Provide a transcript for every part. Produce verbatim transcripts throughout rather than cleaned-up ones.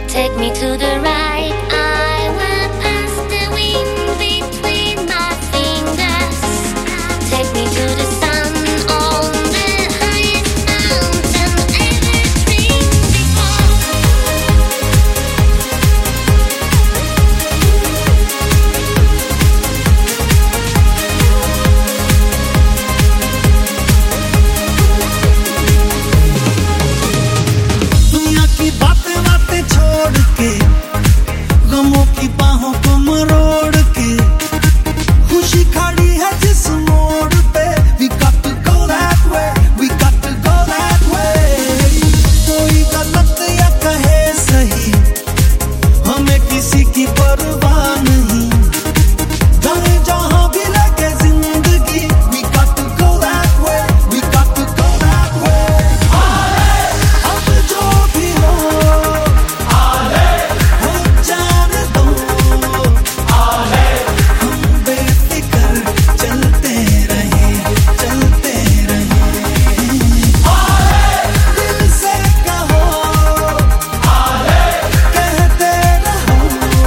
Take me to the right, I will pass the wind between my fingers. Take me to the sun on the highest mountain ever dreamed before. दुनिया की बातें बातें छोड़ के, गमों की बाहों को मरोड़ के, खुशी खड़ी है जिस मोड़ पे, we got to go that way, we got to go that way. कोई गलत या कहे सही, हमें किसी की परवाह नहीं, जाने जहां भी लगे जिंदगी, we got to go that way, we got to go that way. अब जो भी हो, हो जाने दो, हम बेफिक्र चलते रहे, चलते रहे। दिल से कहो, कहते रहो,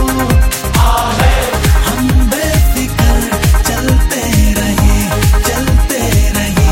हम बेफिक्र चलते रहे, चलते रहे।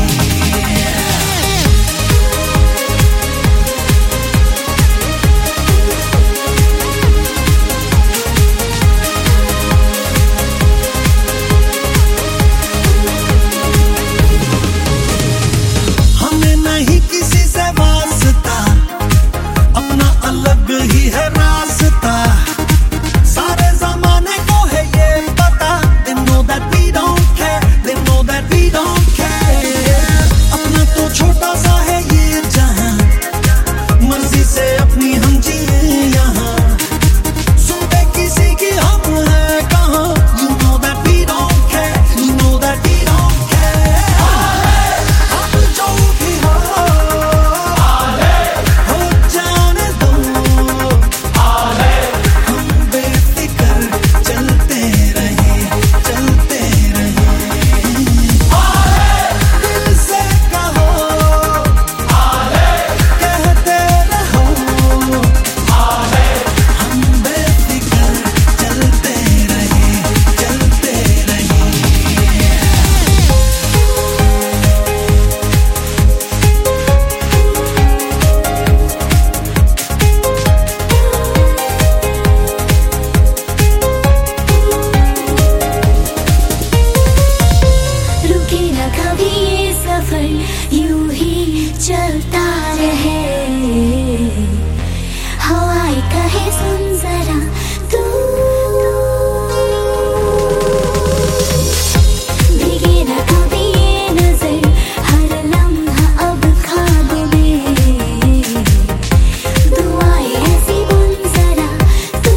हमें नहीं किसी से वास्ता, अपना अलग ही है रास्ता, सारे जमाने को है ये पता, they know that we don't care, they know that we don't care. अपना तो छोटा सा है ये जहां, मर्जी से अपनी हम जिए यहाँ, सुबह किसी की हम है कहाँ, you know that we don't care, you know that we don't care. अब जो भी हो, हो जाने दो, हम बेफिक्र चलते रहे, चलते रहे। दिल से कहो, कहते रहो, हम बेफिक्र चलते रहे, चलते रहे। रुके न कभी ये सफर, यूं ही चलता रहे। हवाएं कहे सुन जरा तू, भीगे न कभी ये नजर, हर लम्हा अब ख्वाब में। दुआएं ऐसी बुन जरा तू।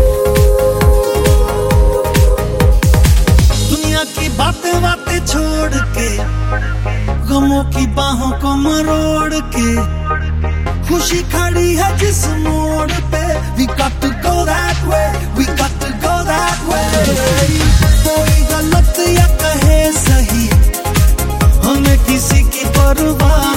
दुनिया की बातें बातें छोड़ के, गमों की बाहों को मरोड़ के, खुशी खड़ी है जिस मोड़ पे, we got to go that way, we got to go that way. कोई गलत या कहे सही, हमें किसी की परवाह